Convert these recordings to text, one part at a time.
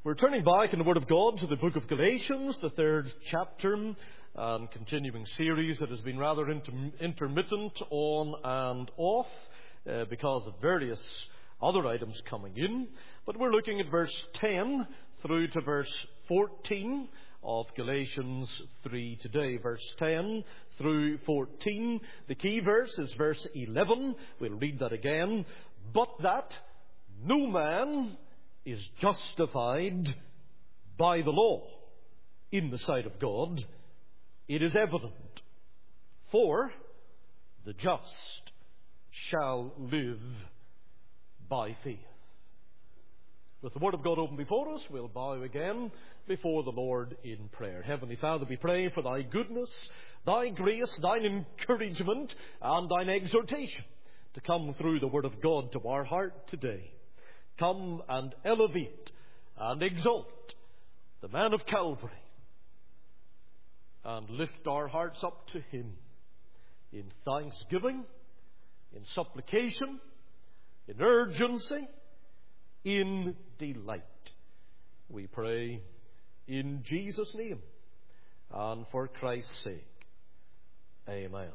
We're turning back in the Word of God to the book of Galatians, the 3rd chapter, and continuing series that has been rather intermittent on and off because of various other items coming in. But we're looking at verse 10 through to verse 14 of Galatians 3 today. Verse 10 through 14. The key verse is verse 11. We'll read that again. But that no man is justified by the law in the sight of God, it is evident. For the just shall live by faith. With the Word of God open before us, we'll bow again before the Lord in prayer. Heavenly Father, we pray for Thy goodness, Thy grace, Thine encouragement, and Thine exhortation to come through the Word of God to our heart today. Come and elevate and exalt the man of Calvary and lift our hearts up to Him in thanksgiving, in supplication, in urgency, in delight. We pray in Jesus' name and for Christ's sake. Amen.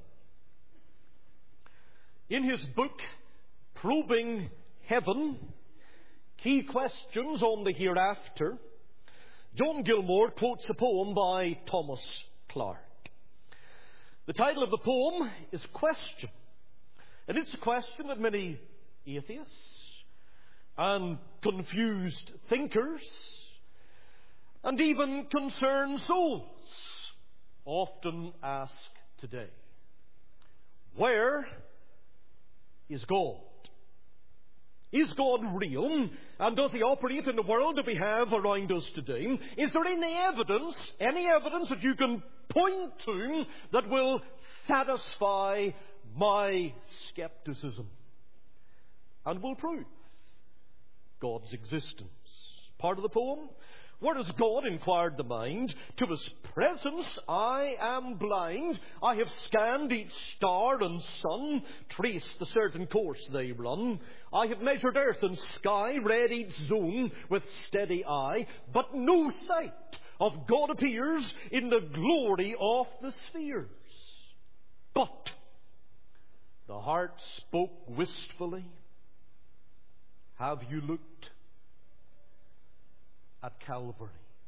In his book, Probing Heaven, Key Questions on the Hereafter, John Gilmore quotes a poem by Thomas Clark. The title of the poem is Question. And it's a question that many atheists and confused thinkers and even concerned souls often ask today. Where is God? Is God real? And does He operate in the world that we have around us today? Is there any evidence that you can point to that will satisfy my skepticism and will prove God's existence? Part of the poem. Where is God? Inquired the mind. To His presence I am blind. I have scanned each star and sun, traced the certain course they run. I have measured earth and sky, read each zone with steady eye, but no sight of God appears in the glory of the spheres. But the heart spoke wistfully. Have you looked at Calvary?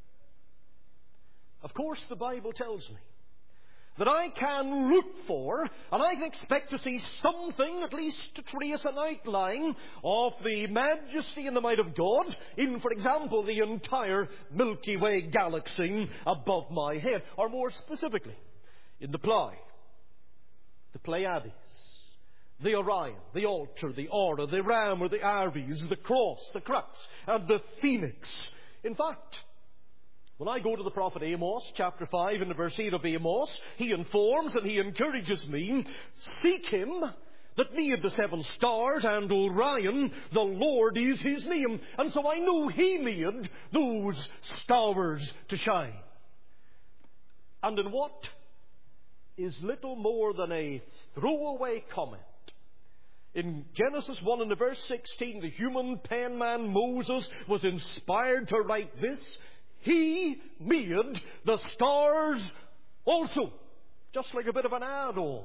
Of course, the Bible tells me that I can look for, and I can expect to see something, at least to trace an outline of the majesty and the might of God in, for example, the entire Milky Way galaxy above my head, or more specifically, in the Pleiades, the Orion, the Altar, the Aura, the Ram or the Aries, the Cross, the Crux, and the Phoenix. In fact, when I go to the prophet Amos, chapter 5, in the verse 8 of Amos, he informs and he encourages me, seek Him that made the 7 stars and Orion, the Lord is His name. And so I know He made those stars to shine. And in what is little more than a throwaway comment, in Genesis 1 and the verse 16, the human penman Moses was inspired to write this. He made the stars also, just like a bit of an add-on.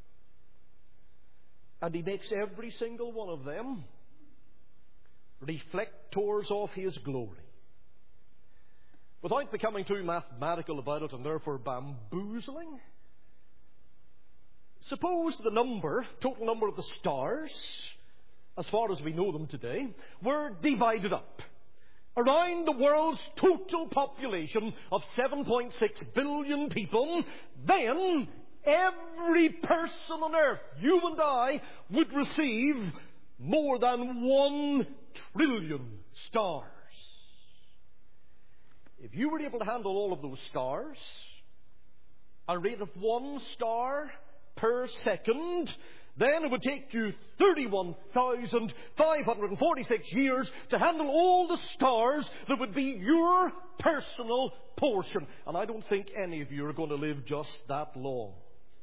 And He makes every single one of them reflectors of His glory. Without becoming too mathematical about it and therefore bamboozling, suppose the total number of the stars, as far as we know them today, were divided up around the world's total population of 7.6 billion people, then every person on earth, you and I, would receive more than 1 trillion stars. If you were able to handle all of those stars, a rate of 1 star per second, then it would take you 31,546 years to handle all the stars that would be your personal portion. And I don't think any of you are going to live just that long.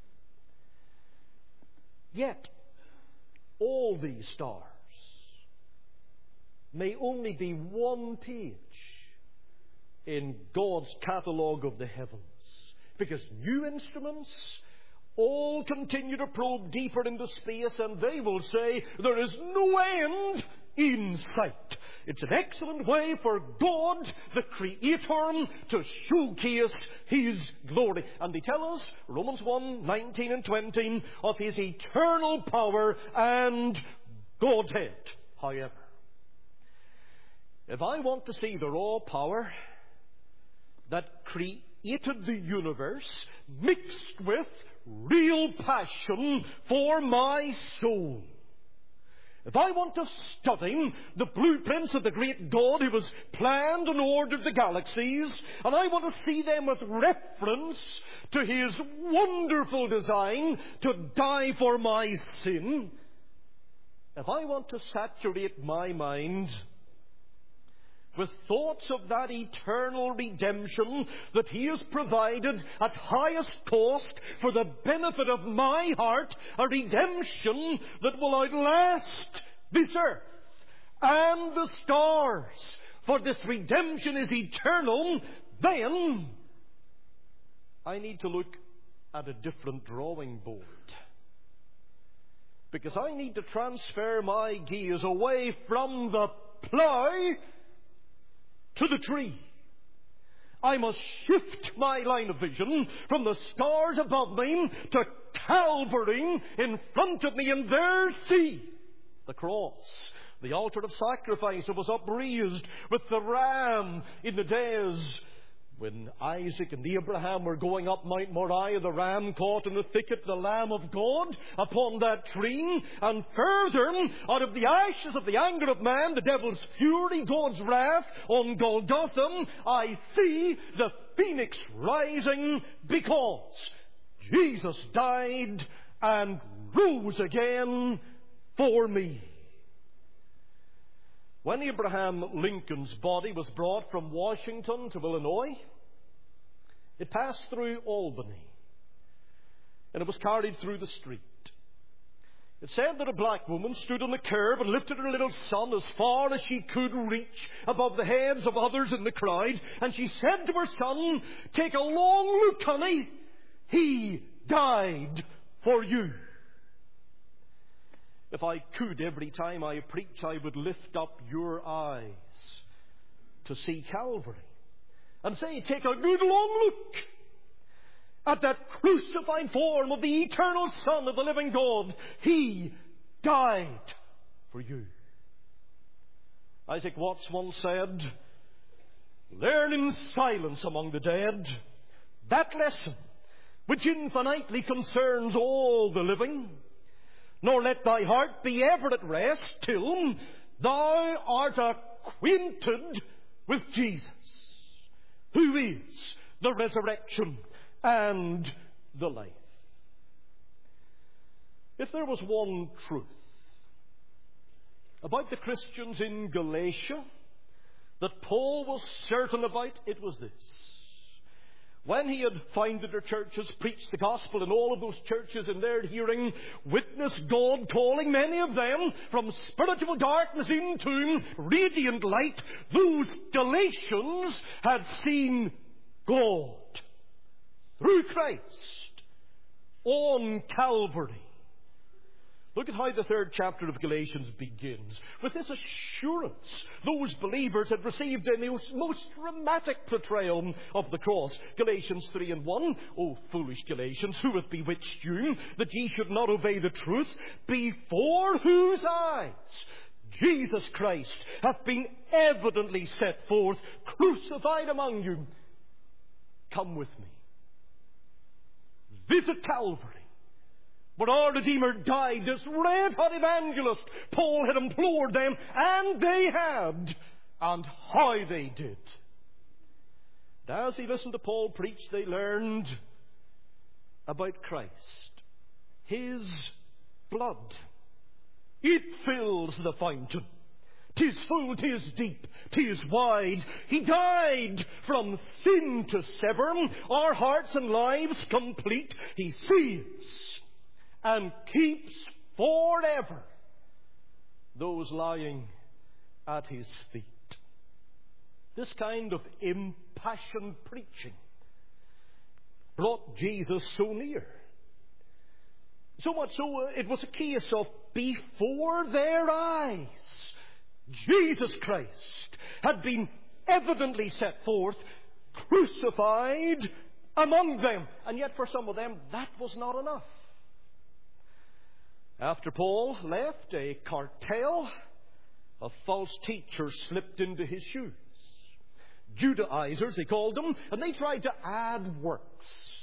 Yet, all these stars may only be one page in God's catalogue of the heavens. Because new instruments all continue to probe deeper into space, and they will say there is no end in sight. It's an excellent way for God, the Creator, to showcase His glory. And they tell us, Romans 1:19 and 20, of His eternal power and Godhead. However, if I want to see the raw power that created the universe mixed with real passion for my soul, if I want to study the blueprints of the great God who has planned and ordered the galaxies, and I want to see them with reference to His wonderful design to die for my sin, if I want to saturate my mind with thoughts of that eternal redemption that He has provided at highest cost for the benefit of my heart, a redemption that will outlast this earth and the stars, for this redemption is eternal, then I need to look at a different drawing board. Because I need to transfer my gaze away from the plough to the tree. I must shift my line of vision from the stars above me to Calvary in front of me, and there see the cross, the altar of sacrifice that was upraised with the ram in the days when Isaac and Abraham were going up Mount Moriah. The ram caught in the thicket the Lamb of God upon that tree. And further, out of the ashes of the anger of man, the devil's fury, God's wrath on Golgotha, I see the phoenix rising, because Jesus died and rose again for me. When Abraham Lincoln's body was brought from Washington to Illinois, it passed through Albany, and it was carried through the street. It said that a black woman stood on the curb and lifted her little son as far as she could reach above the heads of others in the crowd, and she said to her son, "Take a long look, honey. He died for you." If I could, every time I preach, I would lift up your eyes to see Calvary and say, take a good long look at that crucified form of the eternal Son of the living God. He died for you. Isaac Watts once said, "Learn in silence among the dead that lesson which infinitely concerns all the living. Nor let thy heart be ever at rest till thou art acquainted with Jesus, who is the resurrection and the life." If there was one truth about the Christians in Galatia that Paul was certain about, it was this. When he had founded their churches, preached the gospel in all of those churches in their hearing, witnessed God calling many of them from spiritual darkness into radiant light, those Galatians had seen God through Christ on Calvary. Look at how the 3rd chapter of Galatians begins. With this assurance, those believers had received a most dramatic portrayal of the cross. Galatians 3:1, "O foolish Galatians, who hath bewitched you, that ye should not obey the truth, before whose eyes Jesus Christ hath been evidently set forth, crucified among you. Come with me. Visit Calvary, where our Redeemer died, this red-hot evangelist. Paul had implored them, and they had, and how they did. And as they listened to Paul preach, they learned about Christ. His blood, it fills the fountain. 'Tis full, 'tis deep, 'tis wide. He died from sin to sever our hearts and lives complete. He saves and keeps forever those lying at His feet. this kind of impassioned preaching brought Jesus so near. So much so, it was a case of before their eyes, Jesus Christ had been evidently set forth, crucified among them. And yet for some of them, that was not enough. After Paul left, a cartel of false teachers slipped into his shoes. Judaizers, they called them, and they tried to add works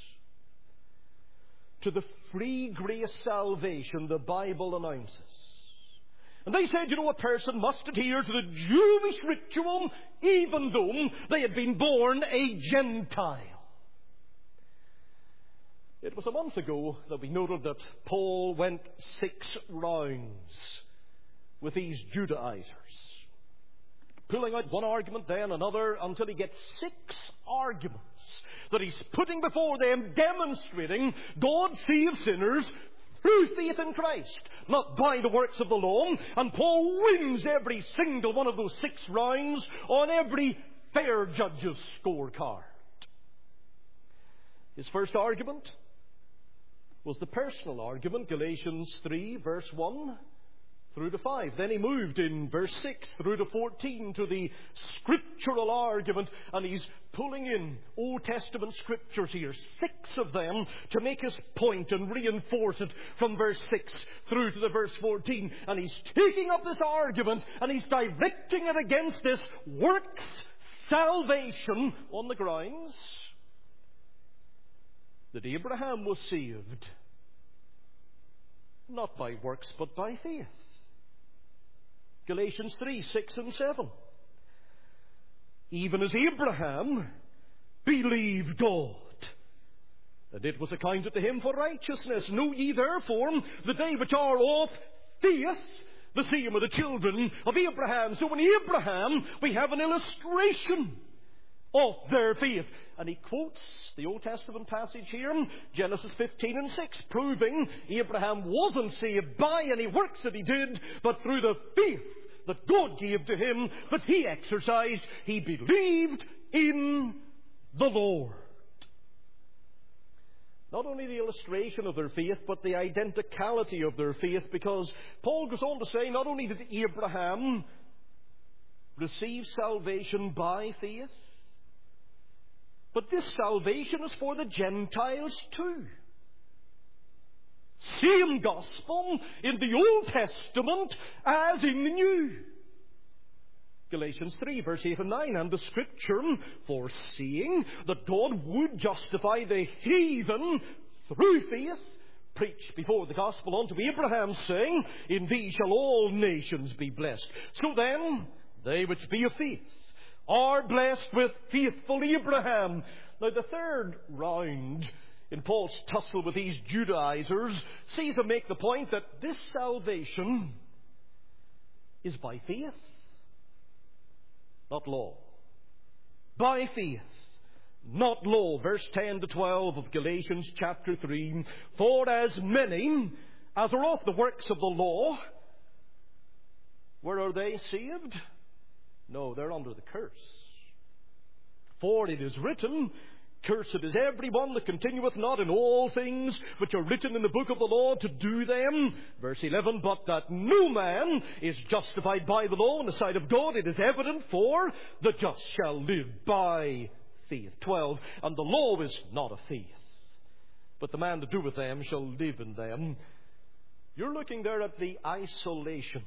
to the free grace salvation the Bible announces. And they said, a person must adhere to the Jewish ritual even though they had been born a Gentile. It was a month ago that we noted that Paul went 6 rounds with these Judaizers, pulling out one argument, then another, until he gets 6 arguments that he's putting before them, demonstrating God saves sinners through faith in Christ, not by the works of the law. And Paul wins every single one of those 6 rounds on every fair judge's scorecard. His first argument was the personal argument, Galatians 3, verse 1 through to 5. Then he moved in verse 6 through to 14 to the scriptural argument, and he's pulling in Old Testament scriptures here, 6 of them, to make his point and reinforce it from verse 6 through to the verse 14. And he's taking up this argument and he's directing it against this works salvation on the grounds that Abraham was saved not by works but by faith. Galatians 3, 6 and 7. Even as Abraham believed God, and it was accounted to him for righteousness. Know ye therefore that they which are of faith, the same are the children of Abraham. So in Abraham we have an illustration of their faith. And he quotes the Old Testament passage here, Genesis 15 and 6, proving Abraham wasn't saved by any works that he did, but through the faith that God gave to him, that he exercised. He believed in the Lord. Not only the illustration of their faith, but the identicality of their faith, because Paul goes on to say, not only did Abraham receive salvation by faith, but this salvation is for the Gentiles too. Same gospel in the Old Testament as in the New. Galatians 3, verse 8 and 9. And the Scripture, foreseeing that God would justify the heathen through faith, preached before the gospel unto Abraham, saying, in thee shall all nations be blessed. So then, they which be of faith are blessed with faithful Abraham. Now the third round in Paul's tussle with these Judaizers sees him make the point that this salvation is by faith, not law. By faith, not law. Verse 10 to 12 of Galatians chapter 3. For as many as are of the works of the law, where are they saved? No, they're under the curse. For it is written, cursed is everyone that continueth not in all things which are written in the book of the law to do them. Verse 11, but that no man is justified by the law in the sight of God, it is evident, for the just shall live by faith. 12, and the law is not of faith, but the man that doeth them shall live in them. You're looking there at the isolation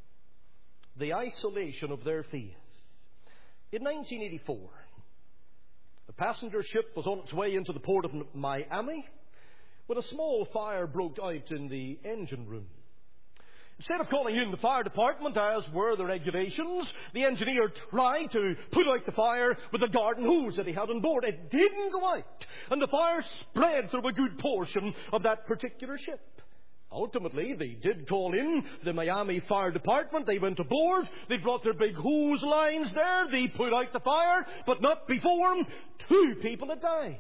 of their faith. In 1984, a passenger ship was on its way into the port of Miami when a small fire broke out in the engine room. Instead of calling in the fire department, as were the regulations, the engineer tried to put out the fire with a garden hose that he had on board. It didn't go out, and the fire spread through a good portion of that particular ship. Ultimately, they did call in the Miami Fire Department. They went aboard. They brought their big hose lines there. They put out the fire, but not before 2 people had died.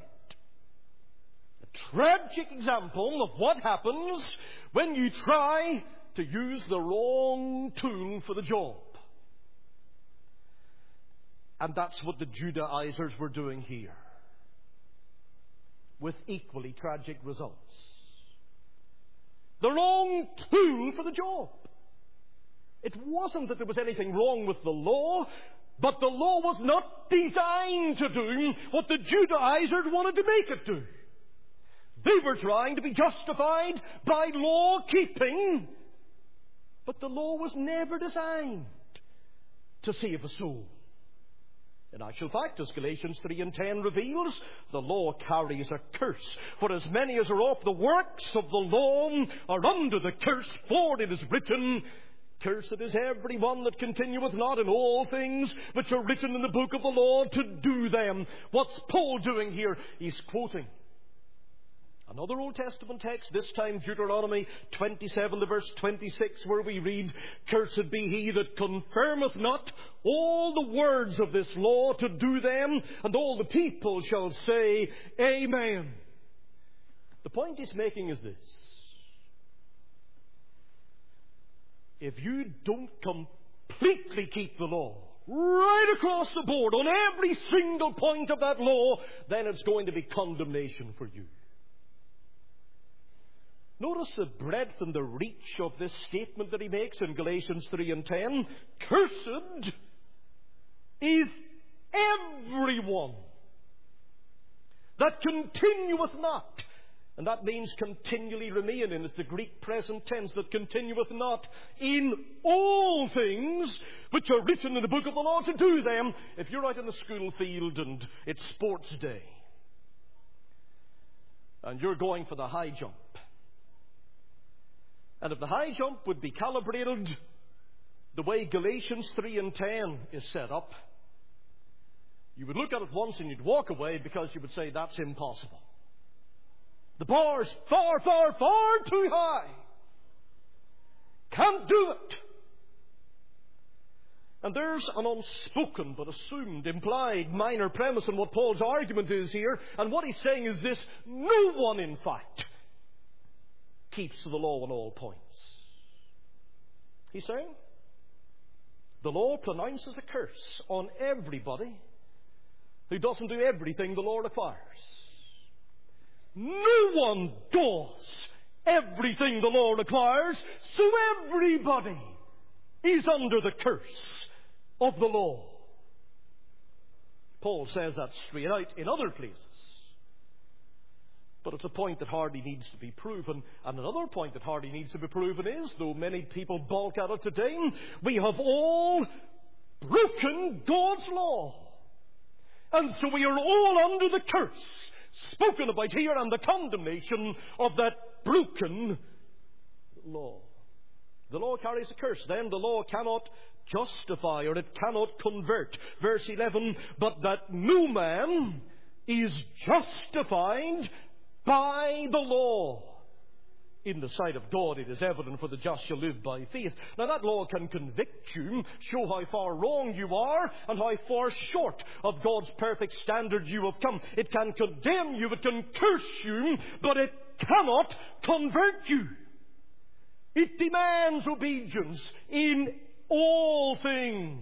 A tragic example of what happens when you try to use the wrong tool for the job. And that's what the Judaizers were doing here, with equally tragic results. The wrong tool for the job. It wasn't that there was anything wrong with the law, but the law was not designed to do what the Judaizers wanted to make it do. They were trying to be justified by law keeping, but the law was never designed to save a soul. In actual fact, as Galatians 3:10 reveals, the law carries a curse. For as many as are of the works of the law are under the curse, for it is written, Cursed is everyone that continueth not in all things which are written in the book of the law to do them. What's Paul doing here? He's quoting another Old Testament text, this time Deuteronomy 27 to verse 26, where we read, Cursed be he that confirmeth not all the words of this law to do them, and all the people shall say, Amen. The point he's making is this. If you don't completely keep the law, right across the board, on every single point of that law, then it's going to be condemnation for you. Notice the breadth and the reach of this statement that he makes in Galatians 3:10. Cursed is everyone that continueth not. And that means continually remaining. It's the Greek present tense, that continueth not in all things which are written in the book of the law to do them. If you're out in the school field and it's sports day, and you're going for the high jump, and if the high jump would be calibrated the way Galatians 3:10 is set up, you would look at it once and you'd walk away because you would say, that's impossible. The bar's far, far, far too high. Can't do it. And there's an unspoken but assumed, implied, minor premise in what Paul's argument is here. And what he's saying is this: no one, in fact, keeps the law on all points. He's saying the law pronounces a curse on everybody who doesn't do everything the law requires. No one does everything the law requires, so everybody is under the curse of the law. Paul says that straight out in other places. But it's a point that hardly needs to be proven. And another point that hardly needs to be proven is, though many people balk at it today, we have all broken God's law. And so we are all under the curse spoken about here and the condemnation of that broken law. The law carries a curse. Then the law cannot justify, or it cannot convert. Verse 11, but that no man is justified by the law. In the sight of God it is evident, for the just shall live by faith. Now that law can convict you, show how far wrong you are, and how far short of God's perfect standard you have come. It can condemn you, it can curse you, but it cannot convert you. It demands obedience in all things.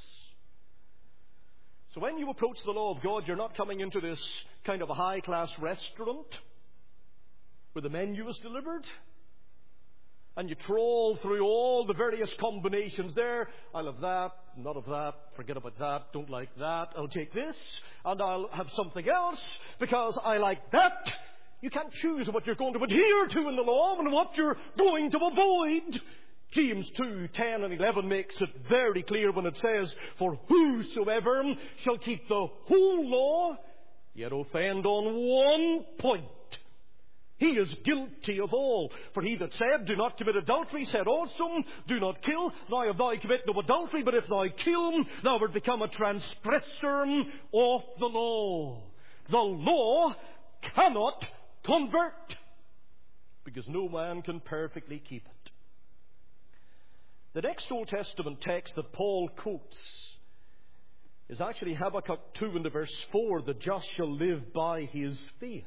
So when you approach the law of God, you're not coming into this kind of a high-class restaurant where the menu is delivered, and you trawl through all the various combinations there. I'll have that, none of that, forget about that, don't like that, I'll take this, and I'll have something else because I like that. You can't choose what you're going to adhere to in the law and what you're going to avoid. James 2:10 and 11 makes it very clear when it says, for whosoever shall keep the whole law, yet offend on one point, he is guilty of all. For he that said, do not commit adultery, said also, do not kill. Now if thou commit no adultery, but if thou kill, thou art become a transgressor of the law. The law cannot convert, because no man can perfectly keep it. The next Old Testament text that Paul quotes is actually Habakkuk 2 and verse 4, the just shall live by his faith.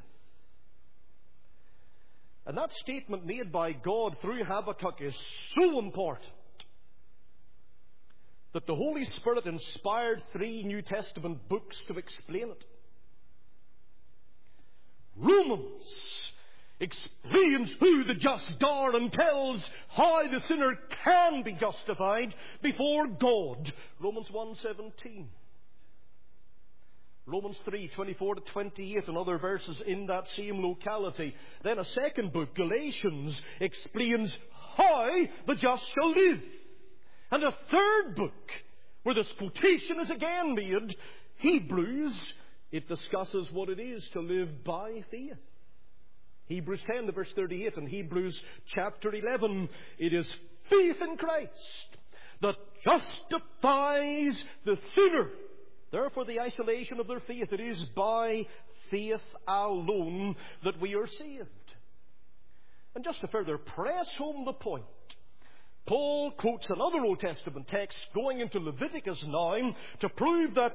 And that statement made by God through Habakkuk is so important that the Holy Spirit inspired 3 New Testament books to explain it. Romans explains who the just are and tells how the sinner can be justified before God. Romans 1:17. Romans 3:24 to 28 and other verses in that same locality. Then a second book, Galatians, explains how the just shall live. And a third book, where this quotation is again made, Hebrews, it discusses what it is to live by faith. Hebrews 10 to verse 38 and Hebrews chapter 11, it is faith in Christ that justifies the sinner. Therefore, the isolation of their faith, it is by faith alone that we are saved. And just to further press home the point, Paul quotes another Old Testament text going into Leviticus 9 to prove that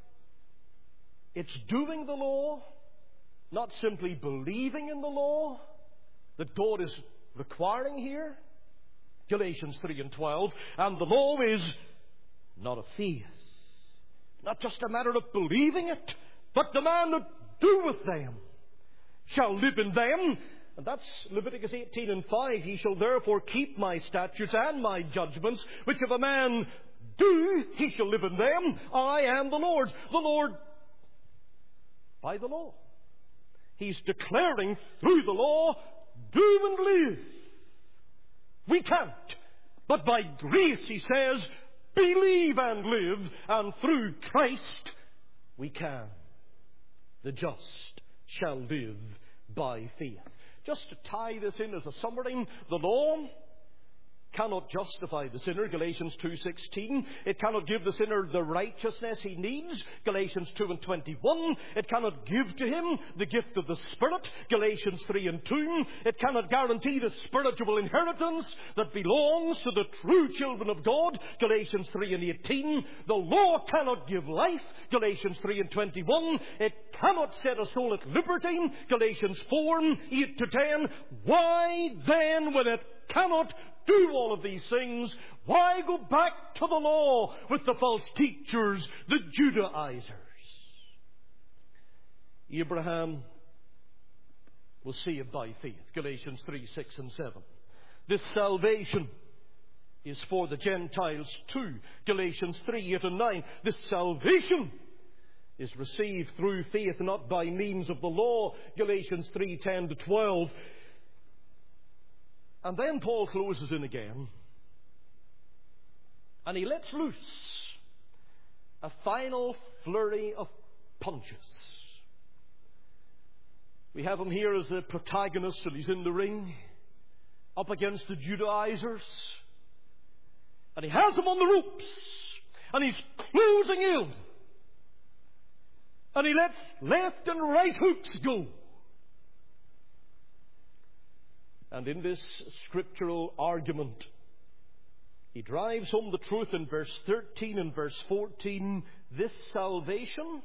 it's doing the law, not simply believing in the law, that God is requiring here. Galatians 3:12. And the law is not of faith. Not just a matter of believing it, but the man that doeth them shall live in them. And that's Leviticus 18:5. He shall therefore keep my statutes and my judgments, which if a man do, he shall live in them. I am the Lord. The Lord by the law. He's declaring through the law, do and live. We can't. But by grace, he says, believe and live. And through Christ, we can. The just shall live by faith. Just to tie this in as a summary, the law cannot justify the sinner, Galatians 2:16. It cannot give the sinner the righteousness he needs, Galatians 2:21. It cannot give to him the gift of the Spirit, Galatians 3:2. It cannot guarantee the spiritual inheritance that belongs to the true children of God, Galatians 3:18. The law cannot give life, Galatians 3:21. It cannot set a soul at liberty, Galatians 4:8 to 10. Why then, when it cannot do all of these things, why go back to the law with the false teachers, the Judaizers? Abraham was saved by faith, Galatians 3:6 and 7. This salvation is for the Gentiles too, Galatians 3:8 and 9. This salvation is received through faith, not by means of the law, Galatians 3:10 to 12. And then Paul closes in again, and he lets loose a final flurry of punches. We have him here as a protagonist, and he's in the ring, up against the Judaizers. And he has them on the ropes, and he's closing in. And he lets left and right hooks go. And in this scriptural argument, he drives home the truth in verse 13 and verse 14. This salvation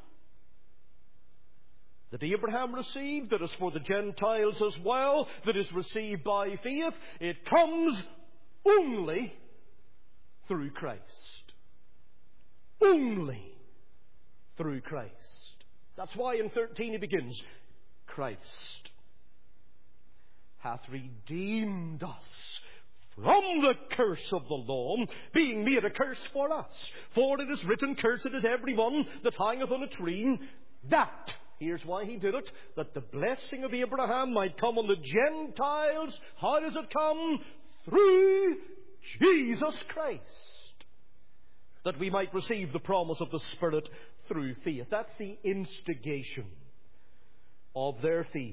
that Abraham received, that is for the Gentiles as well, that is received by faith, it comes only through Christ. Only through Christ. That's why in 13 he begins, Christ hath redeemed us from the curse of the law, being made a curse for us. For it is written, cursed is every one that hangeth on a tree, that, here's why he did it, that the blessing of Abraham might come on the Gentiles. How does it come? Through Jesus Christ. That we might receive the promise of the Spirit through faith. That's the instigation of their faith.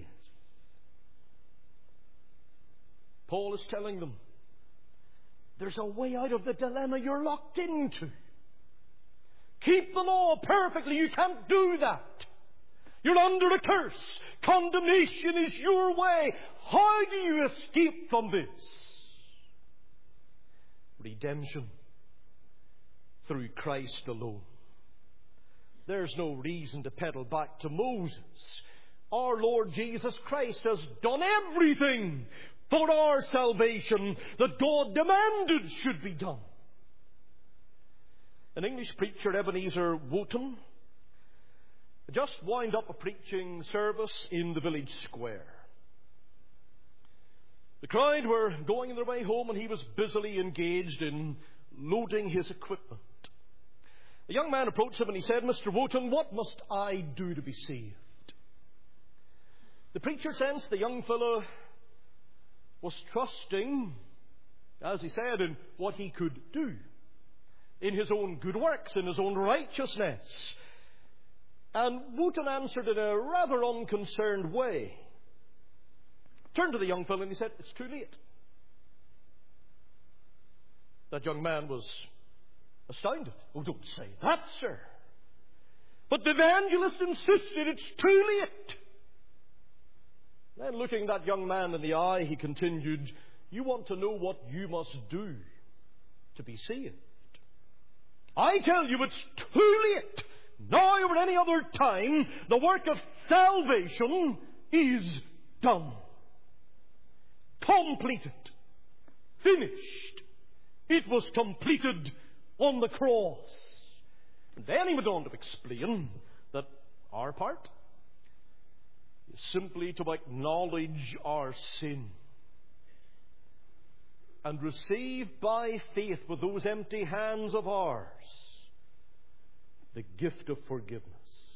Paul is telling them, there's a way out of the dilemma you're locked into. Keep the law perfectly. You can't do that. You're under a curse. Condemnation is your way. How do you escape from this? Redemption through Christ alone. There's no reason to pedal back to Moses. Our Lord Jesus Christ has done everything for our salvation that God demanded should be done. An English preacher, Ebenezer Wotton, just wound up a preaching service in the village square. The crowd were going their way home, and he was busily engaged in loading his equipment. A young man approached him and he said, "Mr. Wotton, what must I do to be saved?" The preacher sensed the young fellow was trusting, as he said, in what he could do, in his own good works, in his own righteousness. And Wotton answered in a rather unconcerned way. Turned to the young fellow and he said, "It's too late." That young man was astounded. "Oh, don't say that, sir." But the evangelist insisted, "It's too late." Then, looking that young man in the eye, he continued, "You want to know what you must do to be saved? I tell you, it's too late. Now or any other time, the work of salvation is done. Completed. Finished. It was completed on the cross." And then he went on to explain that our part is simply to acknowledge our sin and receive by faith with those empty hands of ours the gift of forgiveness.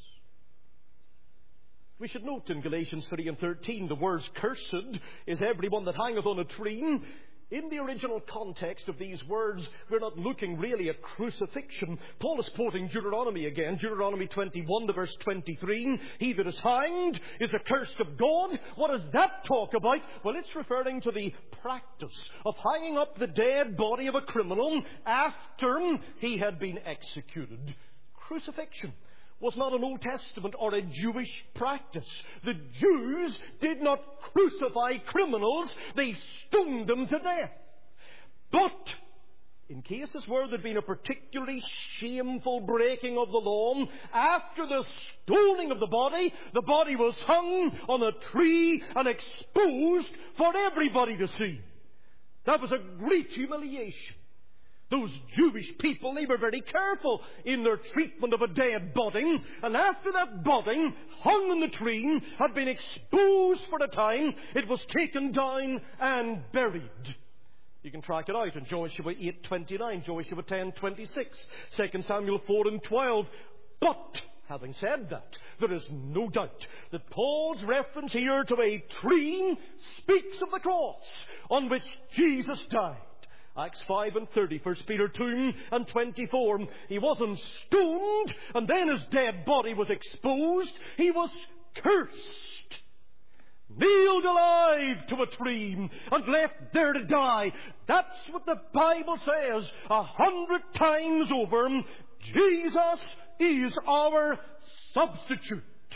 We should note in Galatians 3 and 13 the words "Cursed is everyone that hangeth on a tree." In the original context of these words, we're not looking really at crucifixion. Paul is quoting Deuteronomy again, Deuteronomy 21 to verse 23. "He that is hanged is accursed of God." What does that talk about? Well, it's referring to the practice of hanging up the dead body of a criminal after he had been executed. Crucifixion was not an Old Testament or a Jewish practice. The Jews did not crucify criminals. They stoned them to death. But in cases where there had been a particularly shameful breaking of the law, after the stoning of the body was hung on a tree and exposed for everybody to see. That was a great humiliation. Those Jewish people, they were very careful in their treatment of a dead body. And after that body, hung on the tree, had been exposed for a time, it was taken down and buried. You can track it out in Joshua 8:29, Joshua 10:26, 2 Samuel 4 and 12. But, having said that, there is no doubt that Paul's reference here to a tree speaks of the cross on which Jesus died. Acts 5 and 30, 1 Peter 2 and 24. He wasn't stoned and then his dead body was exposed. He was cursed, nailed alive to a tree and left there to die. That's what the Bible says 100 times over. Jesus is our substitute.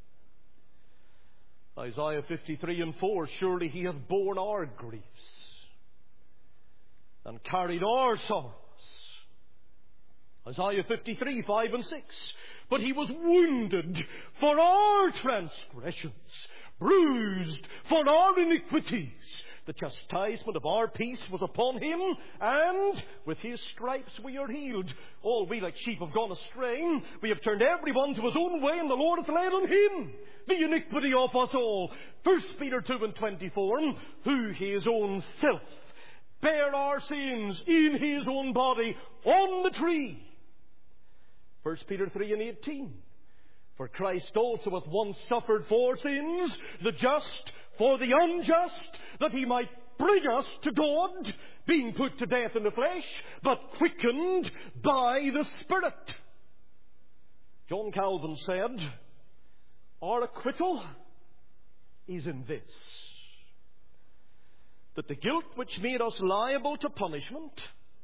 Isaiah 53 and 4, "Surely he hath borne our griefs and carried our sorrows." Isaiah 53, 5 and 6. "But he was wounded for our transgressions, bruised for our iniquities. The chastisement of our peace was upon him, and with his stripes we are healed. All we like sheep have gone astray. We have turned everyone to his own way, and the Lord hath laid on him the iniquity of us all." 1 Peter 2 and 24. "Who his own self bare our sins in his own body on the tree." 1 Peter 3 and 18. "For Christ also hath once suffered for sins, the just for the unjust, that he might bring us to God, being put to death in the flesh, but quickened by the Spirit." John Calvin said, "Our acquittal is in this, that the guilt which made us liable to punishment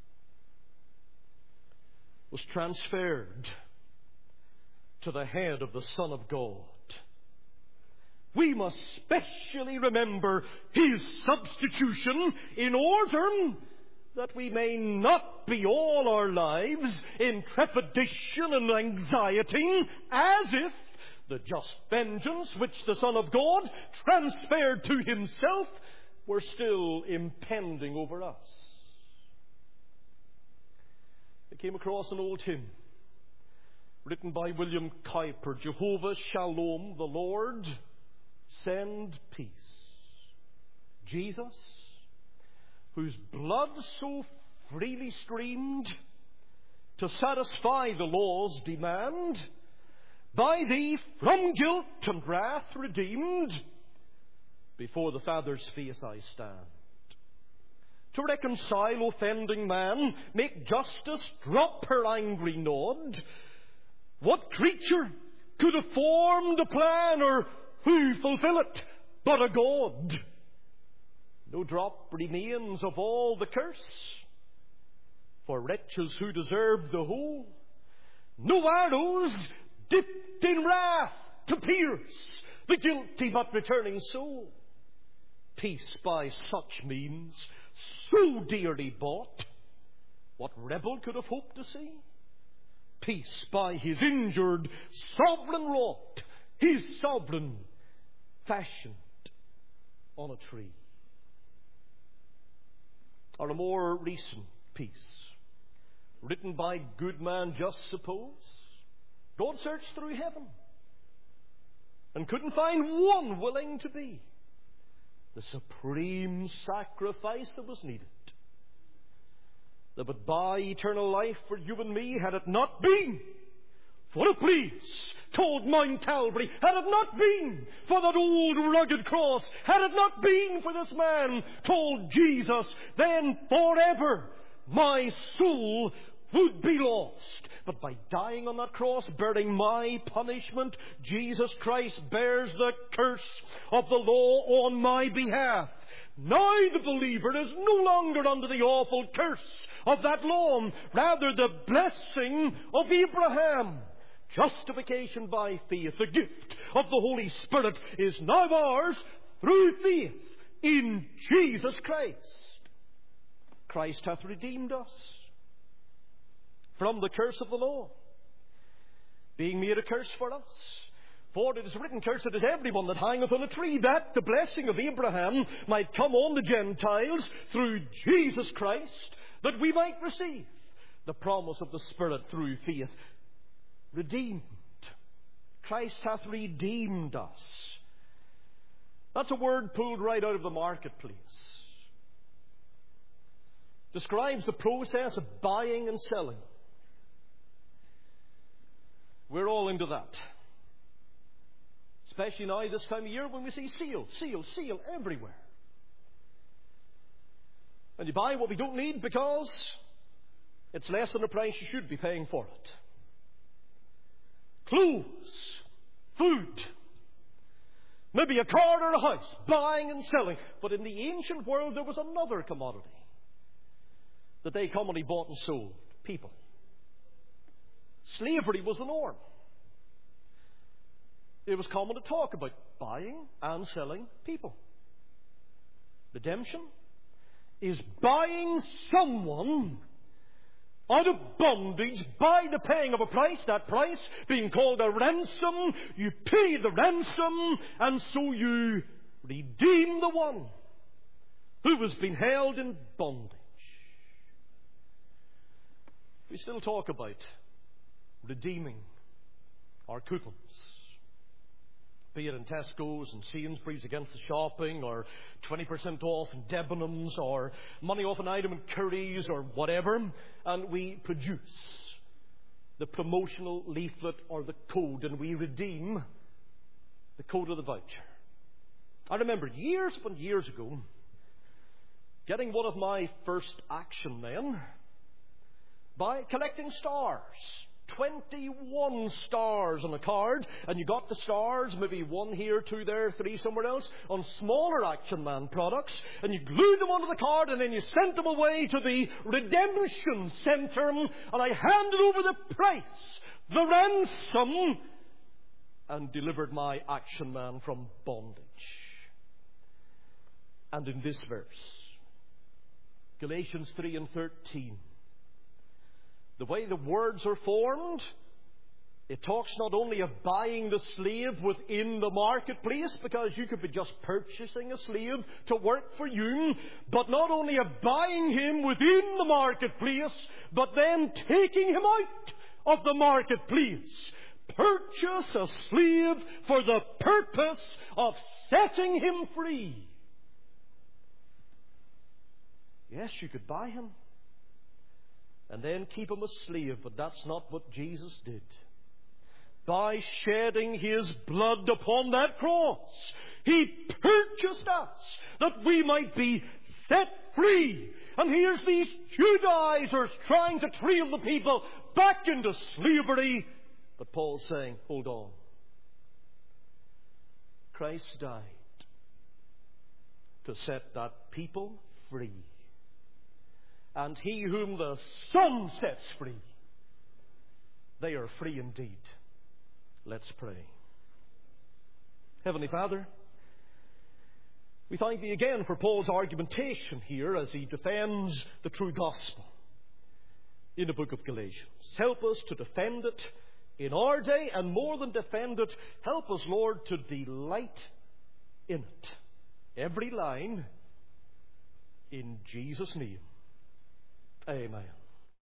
was transferred to the head of the Son of God. We must specially remember his substitution in order that we may not be all our lives in trepidation and anxiety, as if the just vengeance which the Son of God transferred to himself were still impending over us. came across an old hymn written by William Kuyper, Jehovah Shalom, the Lord send peace. Jesus, whose blood so freely streamed to satisfy the law's demand, by thee from guilt and wrath redeemed, before the Father's face I stand. To reconcile offending man, make justice drop her angry nod. What creature could have formed a plan, or who fulfill it but a God? No drop remains of all the curse for wretches who deserve the whole. No arrows dipped in wrath to pierce the guilty but returning soul. Peace by such means, so dearly bought, what rebel could have hoped to see? Peace by his injured sovereign wrought, his sovereign fashioned on a tree. Or a more recent piece, written by good man Just Suppose. God searched through heaven and couldn't find one willing to be the supreme sacrifice that was needed, that would buy eternal life for you and me, had it not been for a place called Mount Calvary, had it not been for that old rugged cross, had it not been for this man called Jesus, then forever my soul would be lost. But by dying on that cross, bearing my punishment, Jesus Christ bears the curse of the law on my behalf. Now the believer is no longer under the awful curse of that law, rather the blessing of Abraham. Justification by faith, the gift of the Holy Spirit, is now ours through faith in Jesus Christ. Christ hath redeemed us from the curse of the law, being made a curse for us. For it is written, cursed is everyone that hangeth on a tree, that the blessing of Abraham might come on the Gentiles through Jesus Christ, that we might receive the promise of the Spirit through faith. Redeemed. Christ hath redeemed us. That's a word pulled right out of the marketplace. Describes the process of buying and selling. We're all into that. Especially now this time of year when we see seal everywhere. And you buy what we don't need because it's less than the price you should be paying for it. Clothes, food, maybe a car or a house, buying and selling. But in the ancient world there was another commodity that they commonly bought and sold: people. Slavery was the norm. It was common to talk about buying and selling people. Redemption is buying someone out of bondage by the paying of a price, that price being called a ransom. You pay the ransom, and so you redeem the one who has been held in bondage. We still talk about redeeming our coupons, be it in Tesco's and Sainsbury's against the shopping, or 20% off in Debenhams, or money off an item in Curry's, or whatever, and we produce the promotional leaflet or the code, and we redeem the code of the voucher. I remember years upon years ago getting one of my first action then by collecting stars. 21 stars on a card, and you got the stars, maybe one here, two there, three somewhere else, on smaller Action Man products, and you glued them onto the card, and then you sent them away to the redemption centre, and I handed over the price, the ransom, and delivered my Action Man from bondage. And in this verse, Galatians 3:13, the way the words are formed It talks not only of buying the slave within the marketplace, because you could be just purchasing a slave to work for you, but not only of buying him within the marketplace, but then taking him out of the marketplace. Purchase a slave for the purpose of setting him free. Yes, you could buy him and then keep him a slave, but that's not what Jesus did. By shedding his blood upon that cross, he purchased us that we might be set free. And here's these Judaizers trying to trail the people back into slavery. But Paul's saying, hold on. Christ died to set that people free. And he whom the Son sets free, they are free indeed. Let's pray. Heavenly Father, we thank Thee again for Paul's argumentation here as he defends the true gospel in the book of Galatians. Help us to defend it in our day, and more than defend it, help us, Lord, to delight in it. Every line, in Jesus' name. Amen.